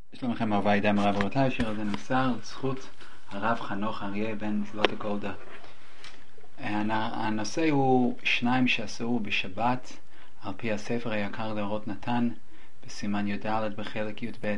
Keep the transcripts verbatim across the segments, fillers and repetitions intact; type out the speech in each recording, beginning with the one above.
שלום לכם, אהובי דם הרב רבותיי, שיר הזה נמסר לזכות הרב חנוך אריה בן מסילת הגולדה. הנושא הוא שניים שעשו בשבת על פי הספר היקר לאורות נתן בסימן י"ד בחלק י"ב.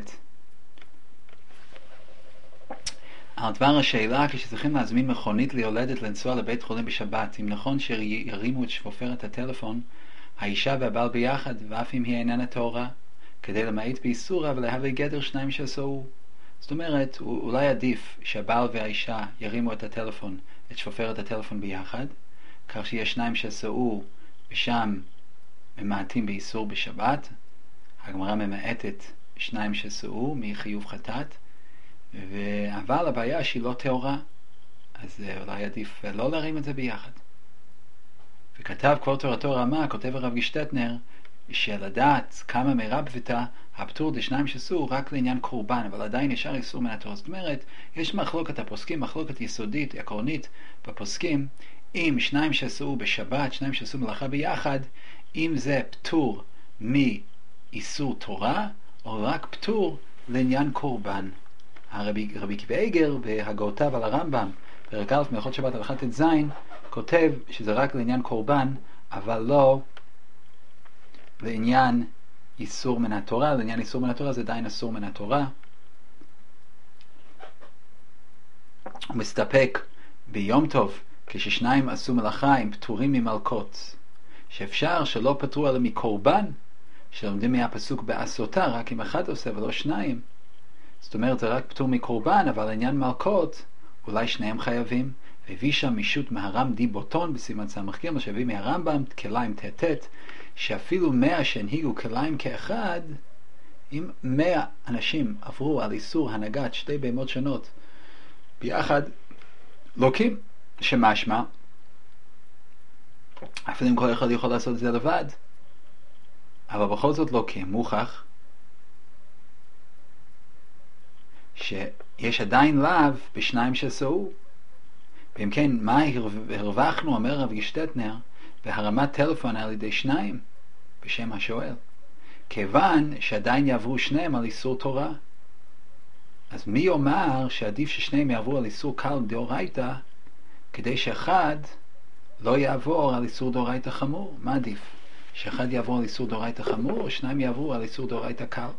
על דבר השאלה, כשצריכים להזמין מכונית ליולדת לנסוע לבית חולים בשבת, אם נכון שירימו את שפופרת הטלפון האישה והבעל ביחד, ואף אם היא איננה טהורה, כדי למעט באיסורה ולהביא גדר שניים שעשו. זאת אומרת, אולי עדיף שהבעל והאישה ירימו את הטלפון, את שפופרת הטלפון ביחד, כך שיש שניים שעשו ושם ממעטים באיסור בשבת. הגמרא ממעטת שניים שעשו מחיוב חטאת, אבל הבעיה שהיא לא טהורה, אז אולי עדיף לא להרים את זה ביחד. וכתב כבר תורתו רמה, כותב הרב גשטטנר, שלדעת כמה מרבבתא הפטור דשניים שעשו רק לעניין קורבן, אבל עדיין ישר איסור מן התורה. זאת אומרת, יש מחלוקת הפוסקים, מחלוקת יסודית, עקרונית בפוסקים, אם שניים שעשו בשבת, שניים שעשו מלאכה ביחד, אם זה פטור מאיסור תורה, או רק פטור לעניין קורבן. הרבי רבי קיבייגר בהגאותיו על הרמב"ם, פרק א' מהלכות שבת הלכה ט"ז, כותב שזה רק לעניין קורבן, אבל לא לעניין איסור מן התורה. לעניין איסור מן התורה זה עדיין אסור מן התורה. הוא מסתפק ביום טוב, כששניים עשו מלאכה עם פטורים ממלכות, שאפשר שלא פטרו אלא מקורבן, שלומדים מהפסוק בעשותה, רק אם אחד עושה ולא שניים. זאת אומרת, זה רק פטור מקורבן, אבל לעניין מלכות אולי שניהם חייבים. והביא שם מישות מהרם די בוטון בסימן סמך ג' שהביא מהרמב"ם כליים ת' שאפילו מאה שהנהיגו כליים כאחד, אם מאה אנשים עברו על איסור הנהגת שתי בהמות שונות ביחד, לוקים, שמשמע אפילו אם כל אחד יכול לעשות את זה לבד, אבל בכל זאת לוקים, מוכח שיש עדיין לאו בשניים שעשו. ואם כן, מה הרווחנו, אומר רב גשטטנר, בהרמת טלפון על ידי שניים בשם השואל? כיוון שעדיין יעברו שניהם על איסור תורה. אז מי יאמר שעדיף ששניהם יעברו על איסור קל דאורייתא, כדי שאחד לא יעבור על איסור דאורייתא חמור? מה עדיף? שאחד יעבור על איסור דאורייתא חמור, או שניים יעברו על איסור דאורייתא קל?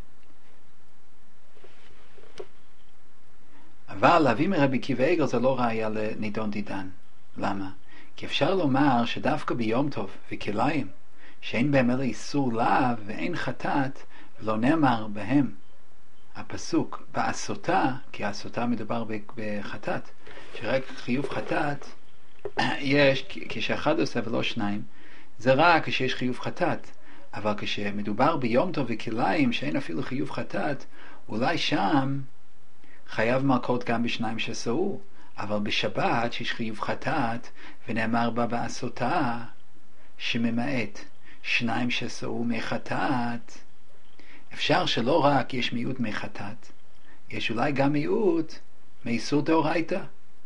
אבל להביא מרבי קיבייגר זה לא ראיה לנידון דידן. למה? כי אפשר לומר שדווקא ביום טוב וכליים, שאין בהם אלא איסור לאו ואין חטאת, ולא נאמר בהם הפסוק בעשותה, כי העשותה מדובר בחטאת, שרק חיוב חטאת יש כשאחד עושה ולא שניים, זה רק כשיש חיוב חטאת. אבל כשמדובר ביום טוב וכליים שאין אפילו חיוב חטאת, אולי שם חייב מלכות גם בשניים שעשו. אבל בשבת שיש חיוב חטאת ונאמר בה בעשותה שממעט שניים שעשו מחטאת, אפשר שלא רק יש מיעוט מחטאת, יש אולי גם מיעוט מאיסור דאורייתא.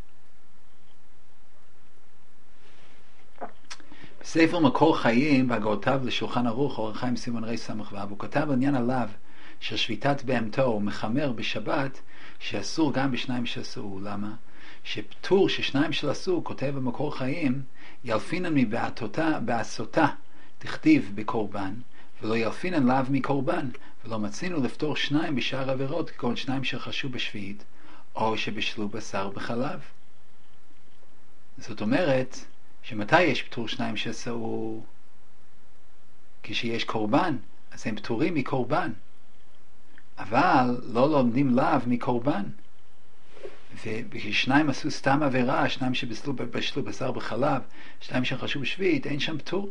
בספר מקור חיים בהגאותיו לשולחן ערוך, אור החיים סימון רי סמך ואב, הוא כתב עניין עליו של שביתת בהמתו ומחמר בשבת שאסור גם בשניים שעשו. למה? שפטור ששניים שעשו, כותב במקור חיים, ילפינן מבעתותה בעשותה תכתיב בקורבן, ולא ילפינן לאו מקורבן, ולא מצינו לפתור שניים בשאר עבירות, כגון שניים שחשו בשביעית או שבשלו בשר בחלב. זאת אומרת שמתי יש פטור שניים שעשו? כשיש קורבן, אז הם פטורים מקורבן, אבל לא לומדים לאו מקורבן. וכשניים עשו סתם עבירה, שניים שבשלו בשלו בשר בחלב, שניים שחשו בשביעית, אין שם פטור.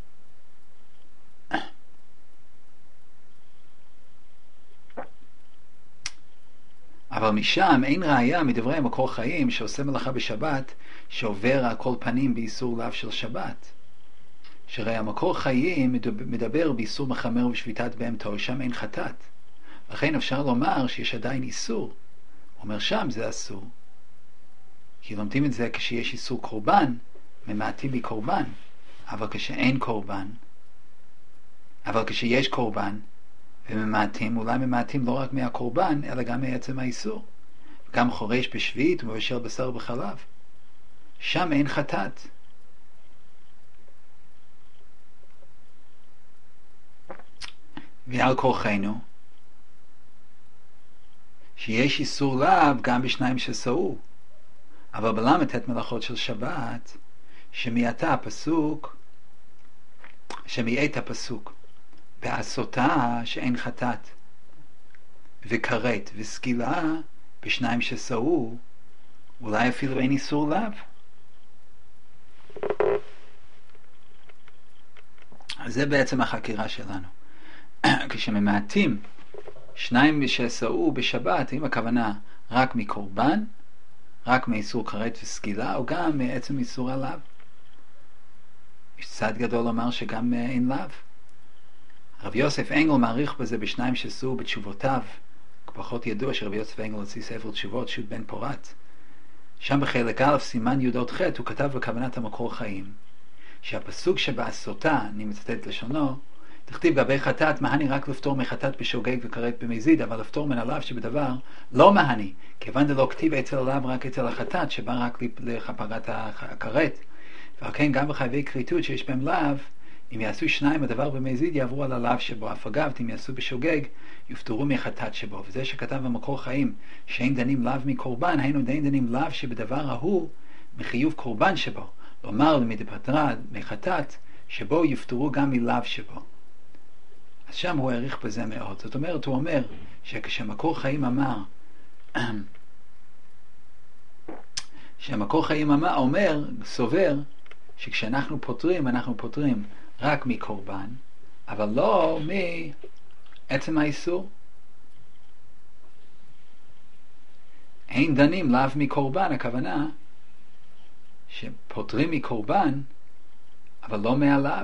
אבל משם אין ראיה מדברי המקור חיים שעושה מלאכה בשבת שעובר על כל פנים באיסור לאו של שבת. שהרי המקור חיים מדבר באיסור מחמר ובשביתת בהמתו, שם אין חטאת, לכן אפשר לומר שיש עדיין איסור. הוא אומר שם זה אסור, כי לומדים את זה כשיש איסור קורבן, ממעטים בקורבן. אבל כשאין קורבן, אבל כשיש קורבן וממעטים, אולי ממעטים לא רק מהקורבן, אלא גם מעצם האיסור. גם חורש בשביעית ומבשל בשר בחלב. שם אין חטאת. ועל כורחנו, שיש איסור לאו גם בשניים שסעו, אבל בל"ט מלאכות של שבת, שמעתה הפסוק, שמעט הפסוק, בעשותה שאין חטאת, וכרת וסקילה בשניים שסעו, אולי אפילו אין איסור לאו. אז זה בעצם החקירה שלנו. כשממעטים שניים שסעו בשבת, אם הכוונה רק מקורבן, רק מאיסור כרת וסקילה, או גם מעצם איסור הלאו. יש צד גדול לומר שגם אין לאו. רב יוסף אנגל מעריך בזה בשניים שסעו בתשובותיו, פחות ידוע שרב יוסף אנגל הוציא ספר תשובות, שו"ת בן פורת. שם בחלק א' סימן י"ח הוא כתב בכוונת המקור חיים, שהפסוק שבעשותה, אני מצטט לשונו, תכתיב גבי חטאת, מהני רק לפתור מחטאת בשוגג וכרת במזיד, אבל לפתור מן הלאו שבדבר לא מהני, כיוון דלא כתיב אצל הלאו רק אצל החטאת, שבא רק לכפרת הכרת. ועל כן גם בחייבי כריתות שיש בהם לאו, אם יעשו שניים הדבר במזיד יעברו על הלאו שבו, אף אגב אם יעשו בשוגג יופטרו מחטאת שבו. וזה שכתב במקור חיים שאין דנים לאו מקורבן, היינו די דנים לאו שבדבר ההוא מחיוב קורבן שבו, לומר למדפטרה מחטאת שבו יופטרו גם מלאו שבו. אז שם הוא העריך בזה מאוד. זאת אומרת, הוא אומר שכשמקור חיים אמר שהמקור חיים אמר, אומר, סובר, שכשאנחנו פותרים, אנחנו פותרים רק מקורבן, אבל לא מעצם האיסור. אין דנים לאו מקורבן, הכוונה שפותרים מקורבן, אבל לא מהלאו.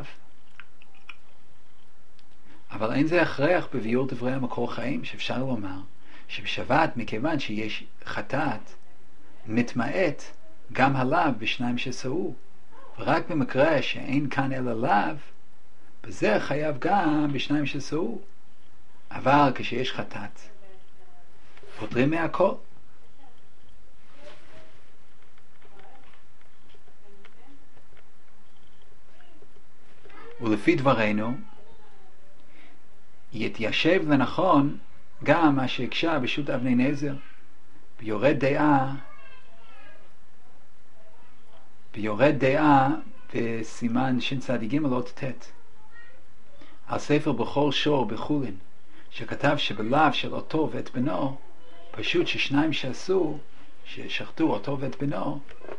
אבל אין זה הכרח בביאור דברי המקור חיים, שאפשר לומר שבשבת, מכיוון שיש חטאת, מתמעט גם הלאו בשניים שסעו, ורק במקרה שאין כאן אלא לאו, בזה חייב גם בשניים שסעו. אבל כשיש חטאת, פותרים מהכל. ולפי דברנו, יתיישב לנכון גם מה שהקשה בשו"ת אבני נזר, ביורד דעה, ביורד דעה בסימן שצ"ג אות ט' על ספר בכור שור בחולין, שכתב שבלאו של אותו ואת בנו, פשוט ששניים שעשו, ששחטו אותו ואת בנו,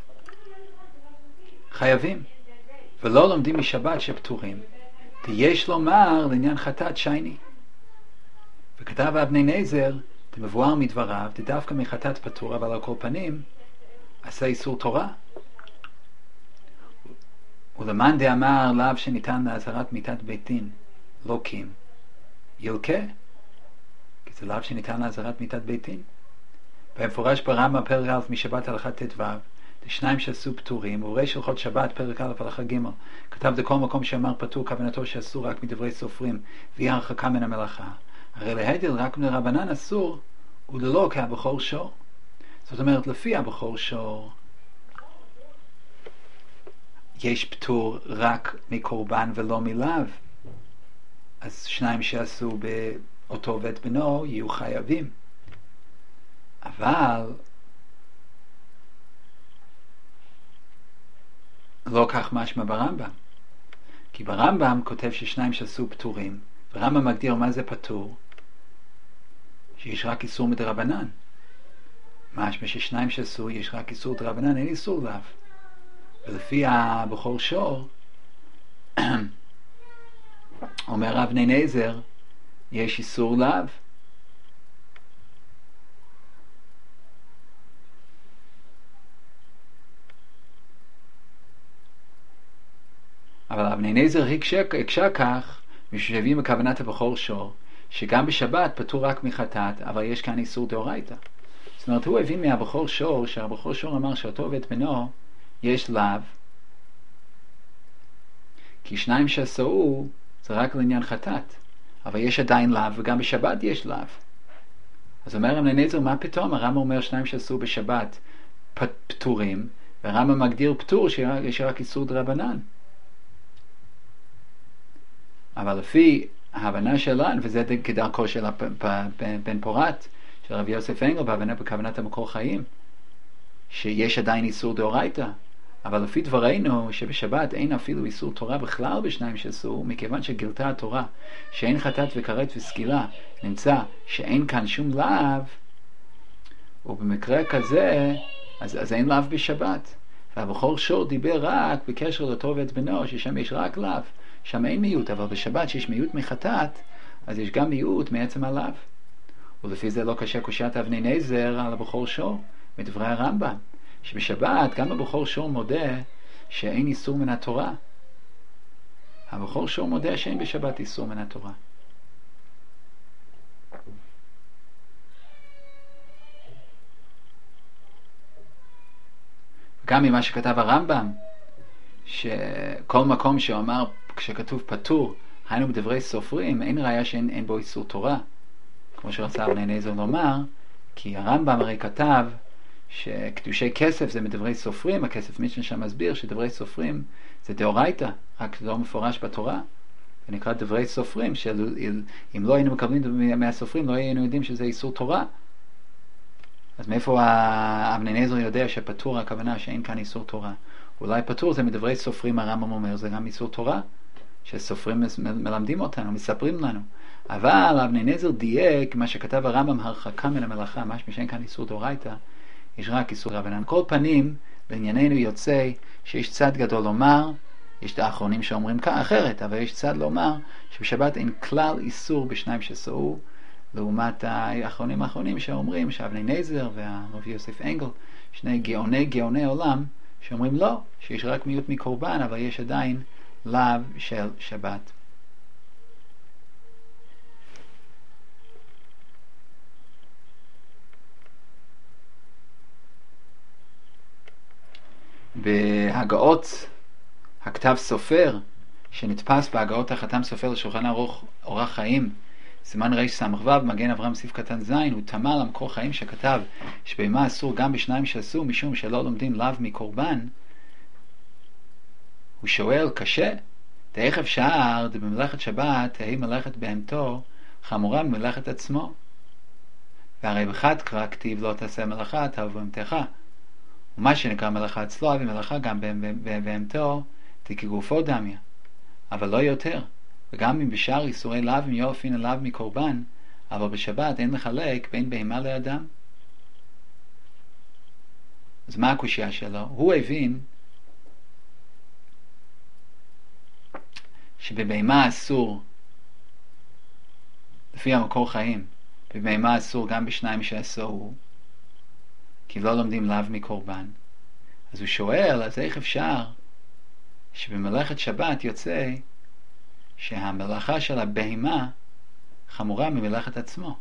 חייבים, ולא לומדים משבת שפטורים, ויש לומר לעניין חטאת שייני. וכתב אבני נזר, מבואר מדבריו, דווקא מחטאת פטור, אבל על כל פנים עשה איסור תורה. ולמאן דאמר לאו שניתן לאזהרת מיתת בית דין, לא קים, ילקה, כי זה לאו שניתן לאזהרת מיתת בית דין. במפורש ברמב"ם פרק א' משבת הלכה ט"ו, שניים שעשו פטורים, וריש הלכות שבת פרק א' הלכה ג' כתב דכל מקום שאמר פטור כוונתו שעשו רק מדברי סופרים והיא הרחקה מן המלאכה. הרי להדל רק מרבנן אסור וללא כהבכור שור. זאת אומרת, לפי הבכור שור יש פטור רק מקורבן ולא מלאו, אז שניים שעשו באותו ואת בנו יהיו חייבים. אבל לא כך משמע ברמב"ם, כי ברמב"ם כותב ששניים שעשו פטורים, ורמב"ם מגדיר מה זה פטור, שיש רק איסור מדרבנן. משמע ששניים שעשו יש רק איסור דרבנן, אין איסור לאו. ולפי הבכור שור אומר אבני נזר יש איסור לאו. אבל אבני נזר הקשה כך משום שהביא מכוונת הבכור שור שגם בשבת פטור רק מחטאת, אבל יש כאן איסור דאורייתא. זאת אומרת, הוא הביא מהבכור שור שהבכור שור אמר שאותו ואת בנו יש לאו, כי שניים שעשו זה רק לעניין חטאת, אבל יש עדיין לאו, וגם בשבת יש לאו. אז אומר רבי אליעזר, מה פתאום? הרמב"ם אומר שניים שעשו בשבת פטורים, והרמב"ם מגדיר פטור שיש רק איסור דרבנן. אבל לפי ההבנה שלנו, וזה כדרכו של בן פורת, של רבי יוסף אנגל, בהבנה בכוונת המקור חיים, שיש עדיין איסור דאורייתא, אבל לפי דברינו שבשבת אין אפילו איסור תורה בכלל בשניים שעשו, מכיוון שגילתה התורה שאין חטאת וכרת וסקילה, נמצא שאין כאן שום לאו, ובמקרה כזה אז, אז אין לאו בשבת. והבכור שור דיבר רק בקשר לטוב ואת בנו, ששם יש רק לאו, שם אין מיעוט, אבל בשבת שיש מיעוט מחטאת, אז יש גם מיעוט מעצם הלאו. ולפי זה לא קשה קושיית אבני נזר על הבכור שור, מדברי הרמב"ם, שבשבת גם הבכור שור מודה שאין איסור מן התורה. הבכור שור מודה שאין בשבת איסור מן התורה. גם ממה שכתב הרמב"ם, שכל מקום שאומר, כשכתוב פטור, היינו בדברי סופרים, אין ראיה שאין אין בו איסור תורה. כמו שרצה אבני נזר לומר, כי הרמב"ם הרי כתב שקדושי כסף זה מדברי סופרים, הכסף מישן שם מסביר שדברי סופרים זה דאורייתא, רק לא מפורש בתורה. זה נקרא דברי סופרים, שאם לא היינו מקבלים מהסופרים, לא היינו יודעים שזה איסור תורה. אז מאיפה אבני נזר יודע שפטור הכוונה שאין כאן איסור תורה? אולי פטור זה מדברי סופרים, הרמב"ם אומר, זה גם איסור תורה, שסופרים מלמדים אותנו, מספרים לנו. אבל אבני נזר דייק מה שכתב הרמב"ם, הרחקה מן המלאכה, משמע שאין כאן איסור דאורייתא, יש רק איסור רבנן. כל פנים, בענייננו יוצא שיש צד גדול לומר, יש את האחרונים שאומרים כך אחרת, אבל יש צד לומר שבשבת אין כלל איסור בשניים שעשו, לעומת האחרונים האחרונים שאומרים שאבני נזר והרב יוסף אנגל, שני גאוני גאוני עולם, שאומרים לא, שיש רק מיעוט מקורבן, אבל יש עדיין לאו של שבת. בהגאות הכתב סופר, שנתפס בהגאות החתם סופר לשולחן ערוך אורח חיים, סימן ר' סמ"ו, מגן אברהם סעיף קטן זין, הוא תמה למקור חיים שכתב שבמה אסור גם בשניים שעשו, משום שלא לומדים לאו מקורבן. הוא שואל, קשה, איך אפשר במלאכת שבת תהי מלאכת בהמתו חמורה ממלאכת עצמו? והרי בחד קרא כתיב לא תעשה מלאכה אתה ובהמתך, ומה שנקרא מלאכה אצלו ומלאכה גם בהמתו תכגופו דמיה, אבל לא יותר. וגם אם בשאר איסורי לאו אם יופין לאו מקורבן, אבל בשבת אין לחלק בין בהמה לאדם. אז מה הקושיה שלו? הוא הבין שבבהמה אסור, לפי המקור חיים, בבהמה אסור גם בשניים שעשו, כי לא לומדים לאו מקורבן. אז הוא שואל, אז איך אפשר שבמלאכת שבת יוצא שהמלאכה של הבהמה חמורה ממלאכת עצמו?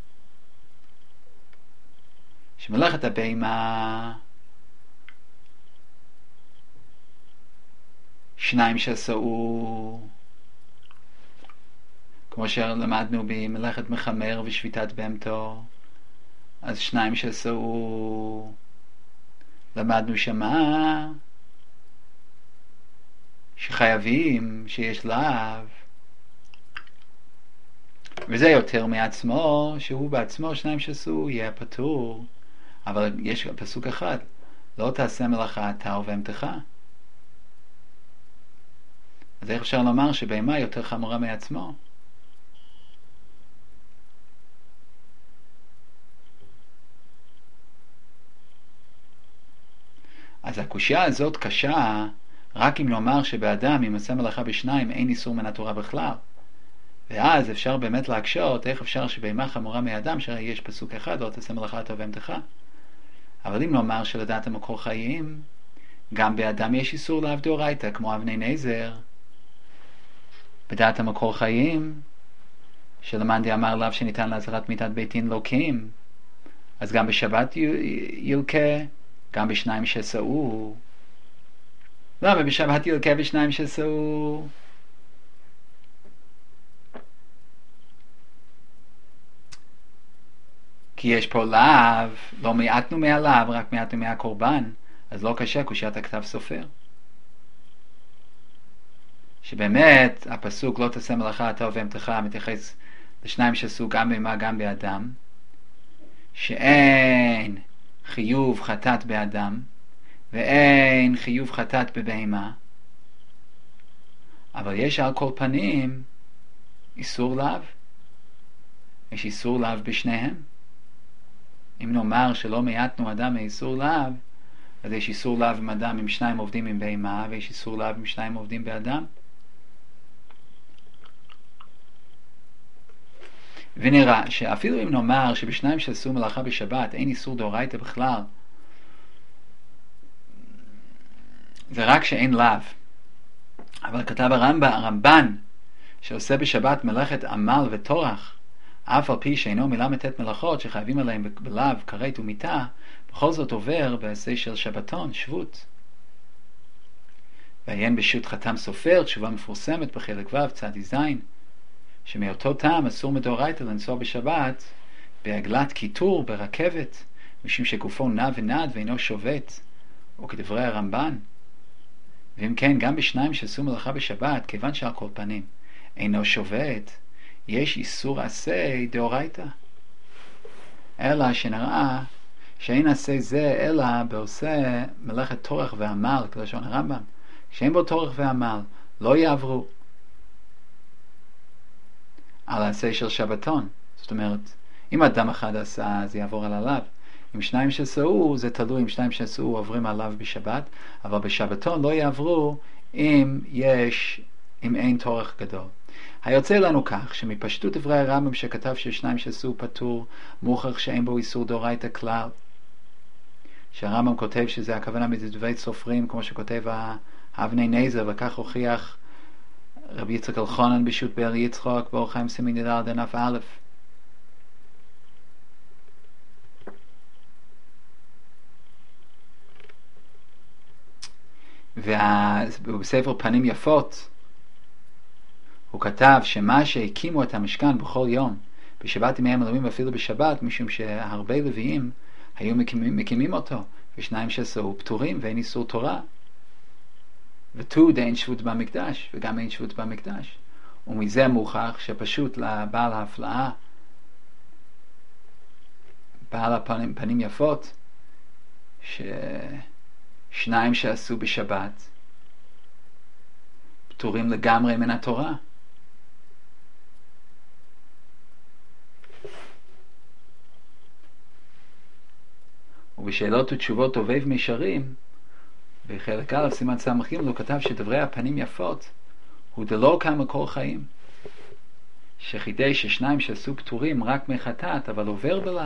שמלאכת הבהמה שניים שעשו, כמו שלמדנו במלאכת מחמר ושביתת בהמתו, אז שניים שעשו למדנו שמה שחייבים שיש לאו, וזה יותר מעצמו, שהוא בעצמו שניים שעשו יהיה פטור. אבל יש פסוק אחד, לא תעשה מלאכה אתה ובהמתך. אז איך אפשר לומר שבהמה יותר חמורה מעצמו? אז הקושיה הזאת קשה רק אם נאמר שבאדם אם עשה מלאכה בשניים אין איסור מן התורה בכלל, ואז אפשר באמת להקשות איך אפשר שבהמה חמורה מאדם, שהרי יש פסוק אחד לא תעשה מלאכה אתה ובהמתך. אבל אם נאמר שלדעת המקור חיים גם באדם יש איסור לאו דאורייתא, כמו אבני נזר בדעת המקור חיים שלמאן אמר לאו שניתן לעזרת מיתת בית דין לוקים, אז גם בשבת ילקה, גם בשניים שעשו. למה לא, בשבת ילקה בשניים שעשו? כי יש פה לאו, לא מעטנו מהלאו, רק מעטנו מהקורבן, אז לא קשה קושיית הכתב סופר. שבאמת הפסוק לא תעשה מלאכה אתה ובהמתך מתייחס לשניים שעשו גם בהמה גם באדם, שאין חיוב חטאת באדם ואין חיוב חטאת בבהמה, אבל יש על כל פנים איסור לאו, יש איסור לאו בשניהם. אם נאמר שלא מעטנו אדם מאיסור לאו, אז יש איסור לאו עם אדם אם שניים עובדים עם בהמה, ויש איסור לאו אם שניים עובדים באדם. ונראה שאפילו אם נאמר שבשניים שעשו מלאכה בשבת אין איסור דאורייתא בכלל, זה רק שאין לאו. אבל כתב הרמב"ן, הרמב"ן שעושה בשבת מלאכת עמל וטורח, אף על פי שאינו מלמד את מלאכות שחייבים עליהם בלאו, כרת ומיתה, בכל זאת עובר בעשה של שבתון, שבות. ועיין בשו"ת חתם סופר, תשובה מפורסמת בחלק ו' צד זין, שמאותו טעם אסור מדאורייתא לנסוע בשבת בעגלת קיטור ברכבת, משום שגופו נע ונד ואינו שובת, או כדברי הרמב"ן. ואם כן, גם בשניים שעשו מלאכה בשבת, כיוון שעל כל פנים אינו שובת, יש איסור עשה דאורייתא. אלא שנראה שאין עשה זה אלא בעושה מלאכת טורח ועמל, כלשון הרמב"ם, שאין בו טורח ועמל, לא יעברו על העשה של שבתון. זאת אומרת, אם אדם אחד עשה, זה יעבור על עליו. אם שניים שעשו, זה תלוי אם שניים שעשו עוברים עליו בשבת, אבל בשבתון לא יעברו אם יש, אם אין טורח גדול. היוצא לנו כך, שמפשטות דברי הרמב"ם שכתב ששניים שעשו פטור, מוכח שאין בו איסור דאורייתא כלל. שהרמב"ם כותב שזה הכוונה מדברי סופרים, כמו שכותב האבני נזר, וכך הוכיח רבי יצחק אלחונן בשו"ת באר יצחק באור חיים סימן י"ד דף א'. ובספר פנים יפות הוא כתב שמה שהקימו את המשכן בכל יום בשבת ימי המלווים ואפילו בשבת, משום שהרבה לוויים היו מקימים, מקימים אותו, ושניים שעשו פטורים ואין איסור תורה, ותוד אין שבות במקדש וגם אין שבות במקדש. ומזה מוכח שפשוט לבעל ההפלאה, בעל הפנים פנים יפות, ששניים שעשו בשבת פטורים לגמרי מן התורה. ובשאלות ותשובות טובי ומישרים בחלק א' סימן סמכים הוא כתב שדברי הפנים יפות הוא דלא כמקור חיים, שחידש ששניים שעשו פטורים רק מחטאת אבל עובר בלאו.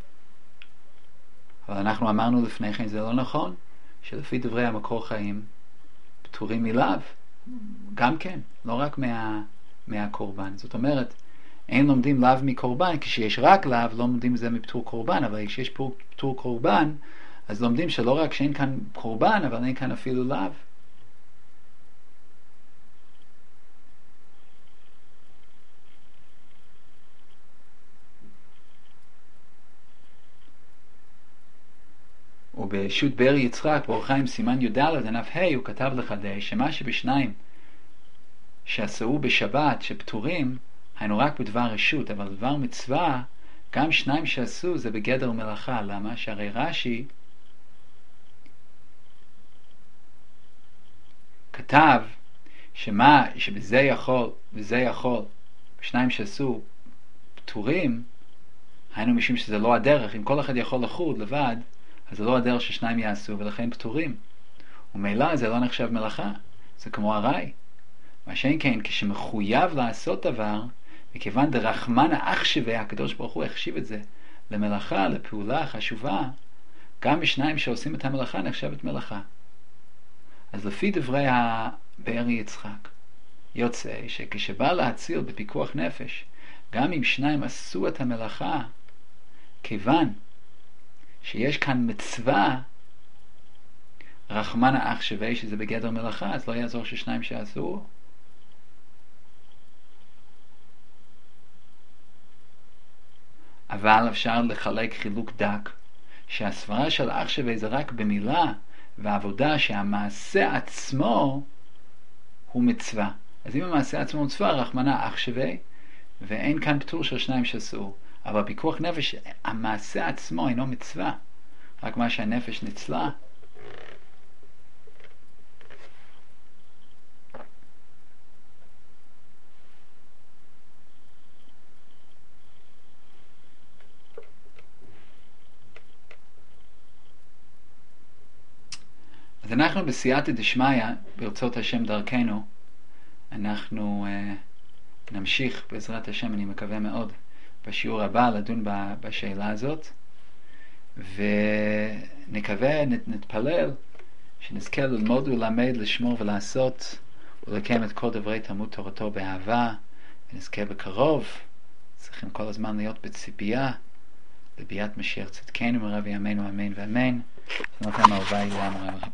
אבל אנחנו אמרנו לפני כן זה לא נכון, שלפי דברי המקור חיים פטורים מלאו גם כן, לא רק מה, מהקורבן. זאת אומרת, אין לומדים לאו מקורבן, כשיש רק לאו לא לומדים זה מפטור קורבן, אבל כשיש פטור קורבן אז לומדים שלא רק שאין כאן קורבן, אבל אין כאן אפילו לאו. ובשו"ת באר יצחק באור חיים סימן י"ד דף ה' הוא כתב לחדש שמה שבשניים שעשו בשבת שפטורים היינו רק בדבר רשות, אבל דבר מצווה גם שניים שעשו זה בגדר מלאכה. למה? שהרי רש"י כתב שמה שבזה יכול וזה יכול שניים שעשו פטורים, היינו משום שזה לא הדרך. אם כל אחד יכול לחוד לבד, אז זה לא הדרך ששניים יעשו ולכן פטורים, ומילא זה לא נחשב מלאכה, זה כמו הרי. מה שאין כן, כשמחויב לעשות דבר, מכיוון דרחמן האחשווה, הקדוש ברוך הוא החשיב את זה למלאכה, לפעולה חשובה, גם בשניים שעושים את המלאכה נחשבת מלאכה. אז לפי דברי הבאר יצחק יוצא שכשבא להציל בפיקוח נפש, גם אם שניים עשו את המלאכה, כיוון שיש כאן מצווה רחמן האחשווה שזה בגדר מלאכה, אז לא יעזור ששניים שעשו. אבל אפשר לחלק חילוק דק, שהסברה של אח שווה זה רק במילה ועבודה, שהמעשה עצמו הוא מצווה. אז אם המעשה עצמו הוא מצווה, רחמנה אח שווה, ואין כאן פטור של שניים שעשו. אבל פיקוח נפש, המעשה עצמו אינו מצווה, רק מה שהנפש ניצלה. אז אנחנו בסייעתא דשמיא, ברצות השם דרכנו, אנחנו uh, נמשיך בעזרת השם, אני מקווה מאוד, בשיעור הבא לדון בשאלה הזאת, ונקווה, נתפלל, שנזכה ללמוד ולמד, לשמור ולעשות, ולקיים את כל דברי תלמוד תורתו באהבה, ונזכה בקרוב, צריכים כל הזמן להיות בציפייה, לביאת משיח צדקנו מרב ימינו אמן ואמן. זאת אומרת, אהובה אילם רב